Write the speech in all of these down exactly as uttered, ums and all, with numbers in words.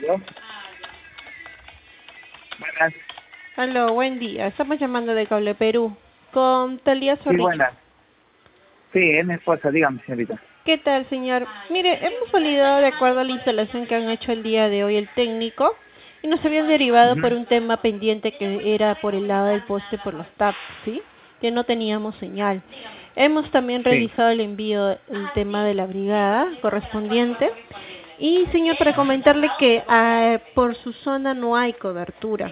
¿Aló? Buenas. Aló, buen día. Estamos llamando de Cable Perú con Talía Sí, Zorrilla. buenas. Sí, es mi esposa, dígame, señorita. ¿Qué tal, señor? Mire, hemos validado de acuerdo a la instalación que han hecho el día de hoy el técnico y nos habían derivado por Ujú. un tema pendiente que era por el lado del poste por los taps, ¿sí? Que no teníamos señal. Hemos también Sí. revisado el envío, el tema de la brigada correspondiente. Y, señor, para comentarle que ah, por su zona no hay cobertura.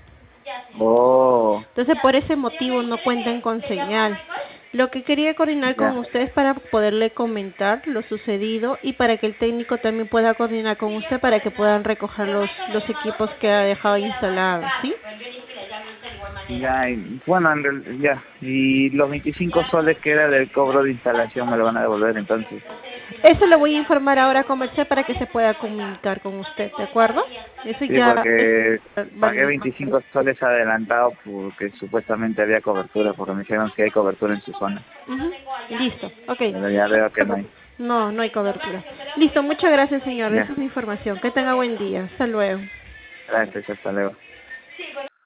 Oh, Entonces, por ese motivo no cuentan con señal. Lo que quería coordinar con ya. ustedes para poderle comentar lo sucedido y para que el técnico también pueda coordinar con usted para que puedan recoger los, los equipos que ha dejado instalados, ¿sí? Ya, y- bueno, en real- ya. Y los veinticinco soles que era del cobro de instalación me lo van a devolver entonces. Eso lo voy a informar ahora a comercial para que se pueda comunicar con usted, ¿de acuerdo? Eso Sí, ya es porque pagué válido. veinticinco soles adelantado porque supuestamente había cobertura, porque me dijeron que hay cobertura en su zona. Ujú. Listo, ok. Pero ya veo que no hay. No, no hay cobertura. Listo, muchas gracias, señor. Esa Ya, es mi información. Que tenga buen día. Hasta luego. gracias, hasta luego.